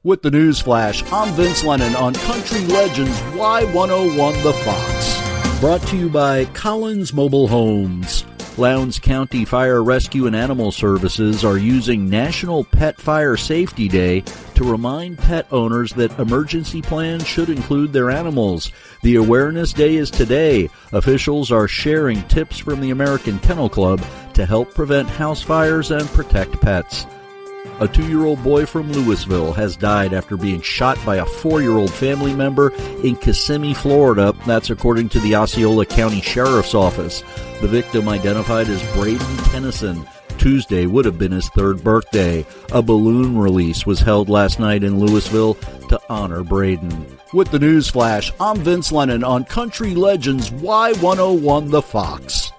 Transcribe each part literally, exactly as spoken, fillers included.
With the news flash, I'm Vince Lennon on Country Legends Y one oh one The Fox. Brought to you by Collins Mobile Homes. Lowndes County Fire Rescue and Animal Services are using National Pet Fire Safety Day to remind pet owners that emergency plans should include their animals. The awareness day is today. Officials are sharing tips from the American Kennel Club to help prevent house fires and protect pets. A two-year-old boy from Louisville has died after being shot by a four-year-old family member in Kissimmee, Florida. That's according to the Osceola County Sheriff's Office. The victim, identified as Braden Tennyson, Tuesday would have been his third birthday. A balloon release was held last night in Louisville to honor Braden. With the news flash, I'm Vince Lennon on Country Legends Y one oh one The Fox.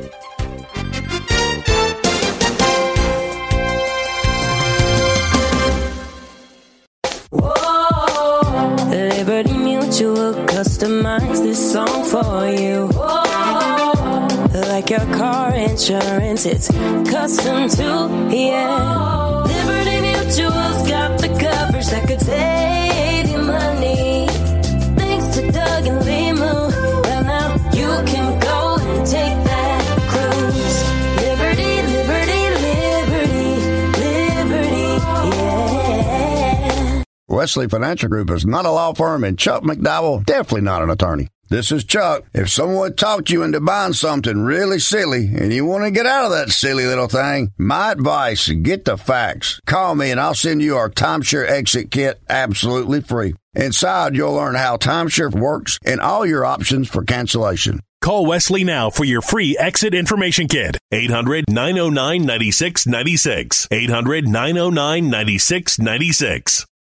Liberty Mutual customize this song for you. Like your car insurance, it's custom too, yeah. Liberty Mutual's got the coverage that could save you money. Thanks to Doug and Limu, well now you can go and take that cruise. Liberty, liberty, liberty, yeah. Wesley Financial Group is not a law firm, and Chuck McDowell definitely not an attorney. This is Chuck. If someone talked you into buying something really silly and you want to get out of that silly little thing, my advice, get the facts. Call me and I'll send you our timeshare exit kit absolutely free. Inside, you'll learn how timeshare works and all your options for cancellation. Call Wesley now for your free exit information kit. eight hundred, nine oh nine, nine six nine six. eight hundred, nine oh nine, nine six nine six.